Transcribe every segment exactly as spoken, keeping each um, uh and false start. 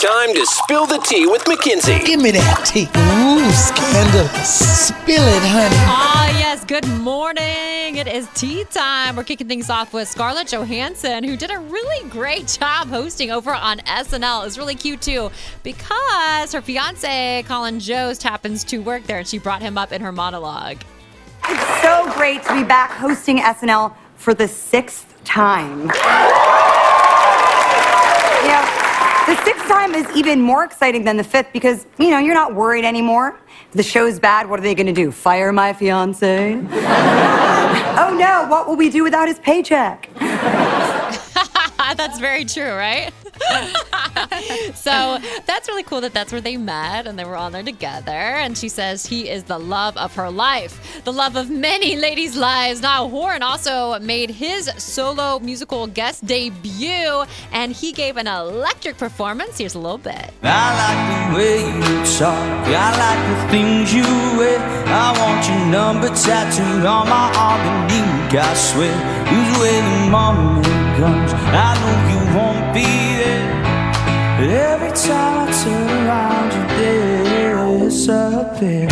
time to spill the tea with Mackenzie. Give me that tea. Ooh, scandalous. Spill it, honey. Ah, yes. Good morning. It is tea time. We're kicking things off with Scarlett Johansson, who did a really great job hosting over on S N L. It was really cute, too, because her fiance, Colin Jost, happens to work there, and she brought him up in her monologue. It's so great to be back hosting S N L for the sixth time. You know, the sixth time is even more exciting than the fifth because, you know, you're not worried anymore. If the show's bad, what are they going to do? Fire my fiance? Oh, no, what will we do without his paycheck? That's very true, right? So that's really cool that that's where they met and they were on there together. And she says he is the love of her life, the love of many ladies' lives. Now, Warren also made his solo musical guest debut, and he gave an electric performance. Here's a little bit. I like the way you talk. I like the things you wear. I want your number tattooed on my arm and ink. I swear, who's when the moment comes, I know you won't be there. But every time I turn around, you disappear.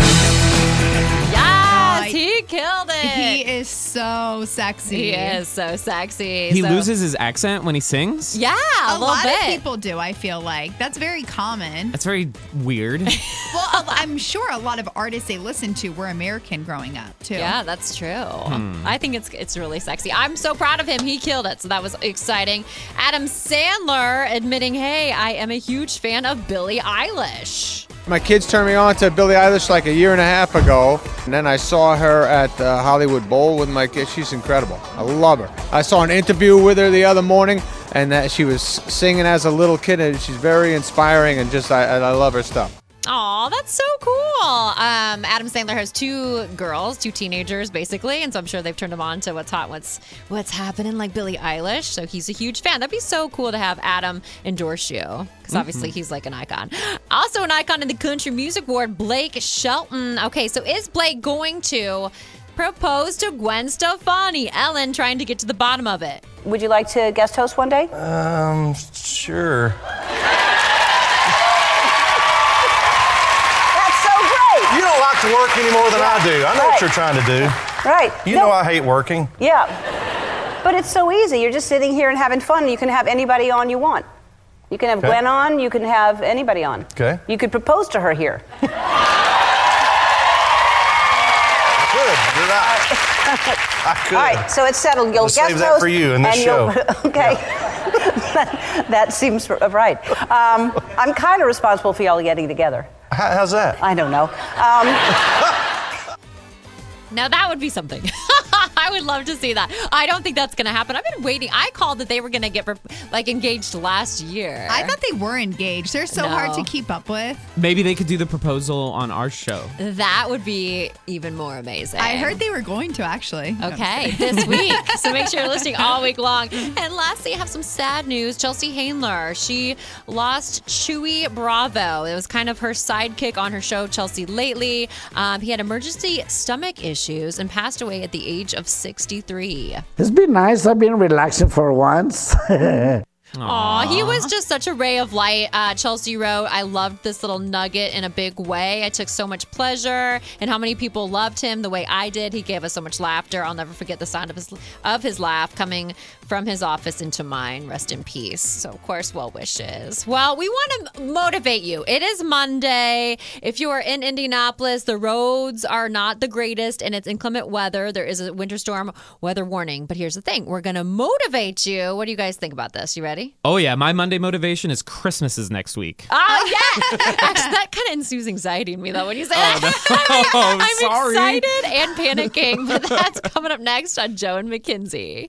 Yes, he killed it. He is so sexy. He is so sexy. He so. loses his accent when he sings? Yeah, a, A little lot bit. of people do, I feel like. That's very common. That's very weird. Well, a- I'm sure a lot of artists they listen to were American growing up, too. Yeah, that's true. Hmm. I think it's it's really sexy. I'm so proud of him. He killed it. So that was exciting. Adam Sandler admitting, hey, I am a huge fan of Billie Eilish. My kids turned me on to Billie Eilish like a year and a half ago, and then I saw her at the Hollywood Bowl with my kids. She's incredible. I love her. I saw an interview with her the other morning, and that she was singing as a little kid, and she's very inspiring, and just I, I love her stuff. Aw, that's so cool. Um, Adam Sandler has two girls, two teenagers, basically, and so I'm sure they've turned him on to what's hot, what's what's happening, like Billie Eilish. So he's a huge fan. That'd be so cool to have Adam endorse you, because obviously he's like an icon. Also an icon in the country music world, Blake Shelton. Okay, so is Blake going to propose to Gwen Stefani? Ellen trying to get to the bottom of it. Would you like to guest host one day? Um, sure. You don't like to work any more than Yeah. I do. I know Right. what you're trying to do. Right. You No. know I hate working. Yeah. But it's so easy. You're just sitting here and having fun. You can have anybody on you want. You can have Okay. Gwen on. You can have anybody on. Okay. You could propose to her here. Good. You're right. I could. All right. So it's settled. You'll We'll guest save that host for you in this and you'll- show. Okay. that, that seems r- right. Um, I'm kind of responsible for y'all getting together. How, how's that? I don't know. Um, Now that would be something. I would love to see that. I don't think that's going to happen. I've been waiting. I called that they were going to get like engaged last year. I thought they were engaged. They're so No. hard to keep up with. Maybe they could do the proposal on our show. That would be even more amazing. I heard they were going to, actually. Okay, this week. So make sure you're listening all week long. And lastly, I have some sad news. Chelsea Handler, she lost Chewy Bravo. It was kind of her sidekick on her show, Chelsea Lately. Um, he had emergency stomach issues and passed away at the age of sixty-three. It's been nice. I've been relaxing for once. Aw, he was just such a ray of light. Uh, Chelsea wrote, I loved this little nugget in a big way. I took so much pleasure in how many people loved him the way I did. He gave us so much laughter. I'll never forget the sound of his of his laugh coming from his office into mine. Rest in peace. So, of course, well wishes. Well, we want to motivate you. It is Monday. If you are in Indianapolis, the roads are not the greatest and it's inclement weather. There is a winter storm weather warning. But here's the thing. We're going to motivate you. What do you guys think about this? You ready? Oh, yeah. My Monday motivation is Christmas is next week. Oh, yeah. Actually, that kind of ensues anxiety in me, though, when you say that. Oh, no. I'm, I'm Sorry. excited and panicking, but that's coming up next on Joe and Mackenzie.